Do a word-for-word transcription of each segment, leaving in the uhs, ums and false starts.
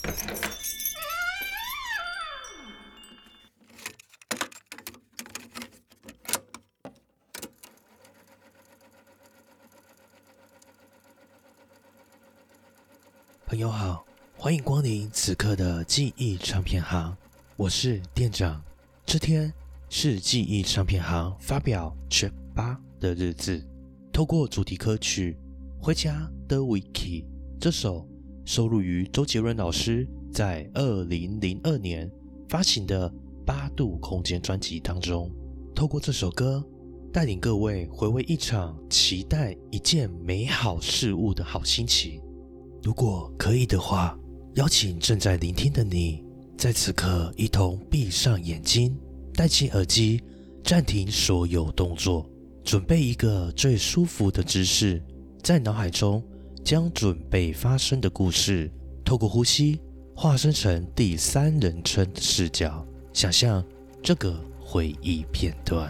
朋友好，欢迎光临此刻的记忆唱片行，我是店长。这天是记忆唱片行发表 Track 八的日子，透过主题歌曲《回家的 Wiki》，这首收录于周杰伦老师在二零零二年发行的八度空间专辑当中，透过这首歌带领各位回味一场期待一件美好事物的好心情。如果可以的话，邀请正在聆听的你，在此刻一同闭上眼睛，戴起耳机，暂停所有动作，准备一个最舒服的姿势，在脑海中将准备发生的故事透过呼吸化身成第三人称的视角，想象这个回忆片段。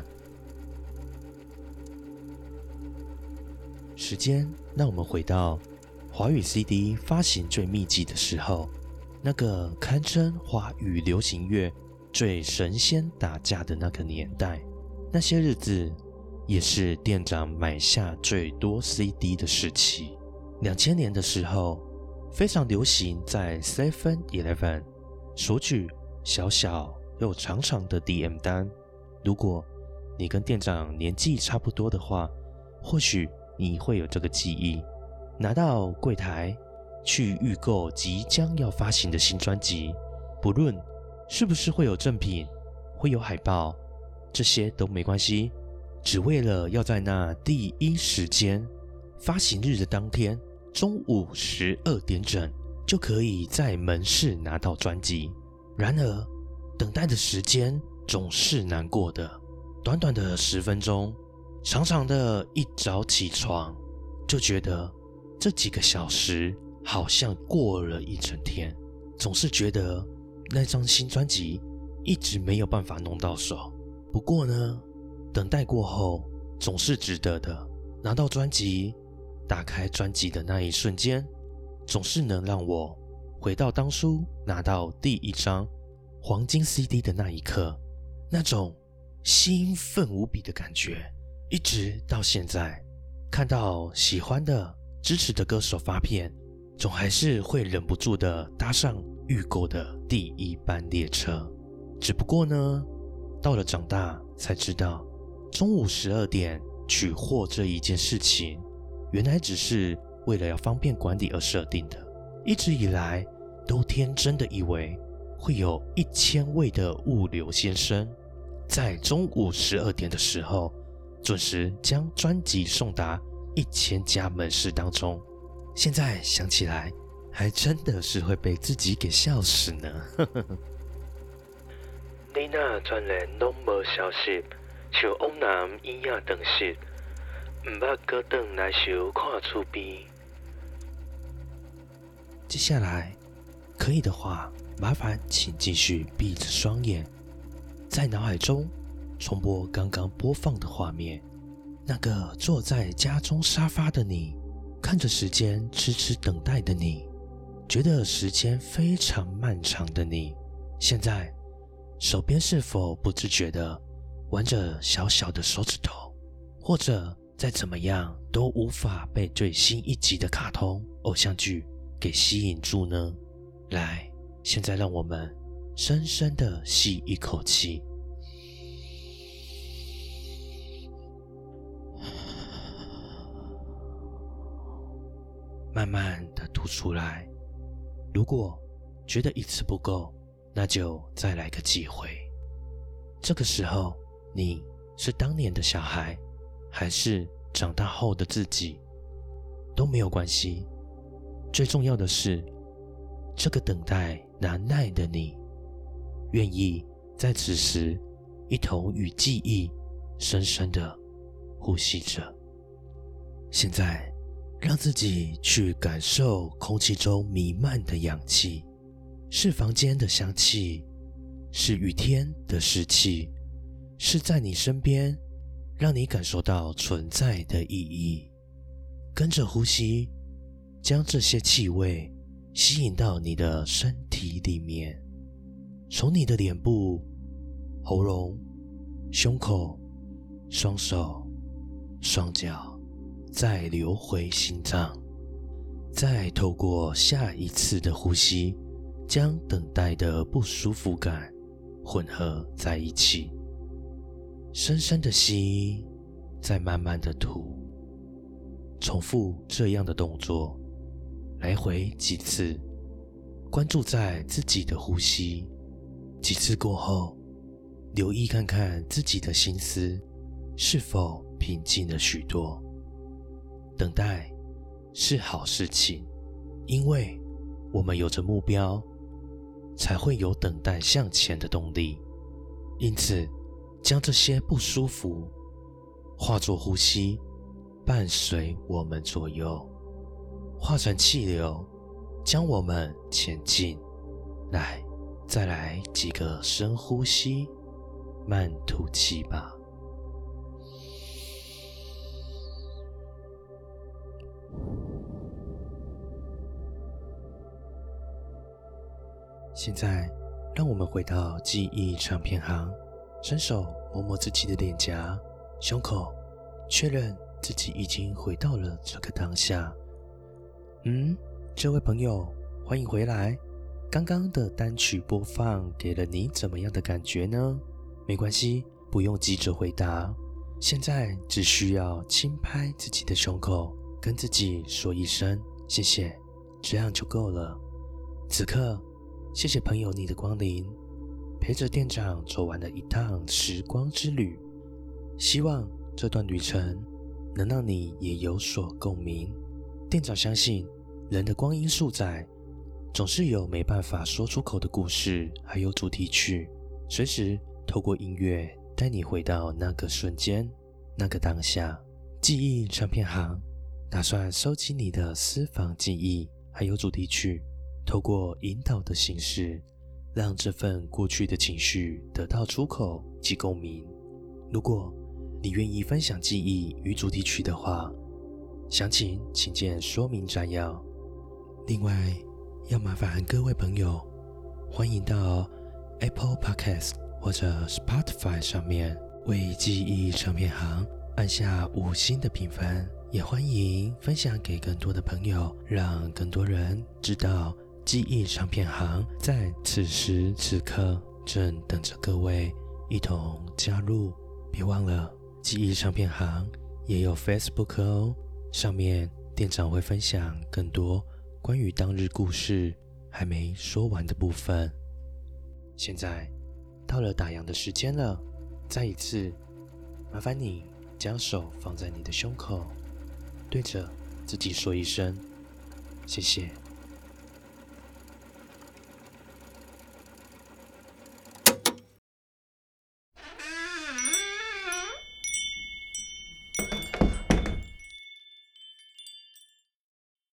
时间让我们回到华语 C D 发行最密集的时候，那个堪称华语流行乐最神仙打架的那个年代，那些日子也是店长买下最多 C D 的时期。两千年的时候，非常流行在 seven eleven 索取小小又长长的 D M 单。如果你跟店长年纪差不多的话，或许你会有这个记忆。拿到柜台去预购即将要发行的新专辑，不论是不是会有赠品，会有海报，这些都没关系，只为了要在那第一时间发行日的当天中午十二点整就可以在门市拿到专辑。然而等待的时间总是难过的，短短的十分钟，长长的一早起床就觉得这几个小时好像过了一整天，总是觉得那张新专辑一直没有办法弄到手。不过呢，等待过后总是值得的。拿到专辑，打开专辑的那一瞬间，总是能让我回到当初拿到第一张黄金 C D 的那一刻，那种兴奋无比的感觉，一直到现在，看到喜欢的支持的歌手发片，总还是会忍不住的搭上预购的第一班列车。只不过呢，到了长大才知道，中午十二点取货这一件事情，原来只是为了要方便管理而设定的。一直以来都天真的以为会有一千位的物流先生，在中午十二点的时候，准时将专辑送达一千家门市当中。现在想起来，还真的是会被自己给笑死呢。 你若全然拢无消息，像往南医院等息，毋捌搁转来想看厝边。 接下来，可以的话，麻烦请继续闭着双眼，在脑海中重播刚刚播放的画面。那个坐在家中沙发的你，看着时间迟迟等待的你，觉得时间非常漫长的你，现在手边是否不自觉地玩着小小的手指头，或者再怎么样都无法被最新一集的卡通偶像剧给吸引住呢？来，现在让我们深深地吸一口气，慢慢的吐出来。如果觉得一次不够，那就再来个机会。这个时候，你是当年的小孩，还是长大后的自己，都没有关系。最重要的是，这个等待难耐的你，愿意在此时一同与记忆深深的呼吸着。现在让自己去感受空气中弥漫的氧气，是房间的香气，是雨天的湿气，是在你身边让你感受到存在的意义。跟着呼吸，将这些气味吸引到你的身体里面，从你的脸部、喉咙、胸口、双手、双脚，再流回心脏，再透过下一次的呼吸，将等待的不舒服感混合在一起，深深的吸，再慢慢的吐，重复这样的动作，来回几次，关注在自己的呼吸。几次过后，留意看看自己的心思是否平静了许多。等待是好事情，因为我们有着目标，才会有等待向前的动力。因此，将这些不舒服化作呼吸，伴随我们左右，化成气流，将我们前进。来，再来几个深呼吸，慢吐气吧。现在，让我们回到记忆唱片行，伸手摸摸自己的脸颊、胸口，确认自己已经回到了这个当下。嗯，这位朋友，欢迎回来。刚刚的单曲播放给了你怎么样的感觉呢？没关系，不用急着回答。现在只需要轻拍自己的胸口，跟自己说一声谢谢，这样就够了。此刻，谢谢朋友你的光临，陪着店长走完了一趟时光之旅。希望这段旅程能让你也有所共鸣。店长相信，人的光阴数载，总是有没办法说出口的故事，还有主题曲，随时透过音乐带你回到那个瞬间，那个当下。记忆唱片行打算收集你的私房记忆，还有主题曲，透过引导的形式，让这份过去的情绪得到出口及共鸣。如果你愿意分享记忆与主题曲的话，详情请见说明摘要。另外，要麻烦各位朋友，欢迎到 Apple Podcast 或者 Spotify 上面为记忆唱片行按下五星的评分，也欢迎分享给更多的朋友，让更多人知道记忆唱片行在此时此刻正等着各位一同加入。别忘了，记忆唱片行也有 Facebook 哦，上面店长会分享更多关于当日故事还没说完的部分。现在到了打烊的时间了，再一次麻烦你将手放在你的胸口，对着自己说一声谢谢。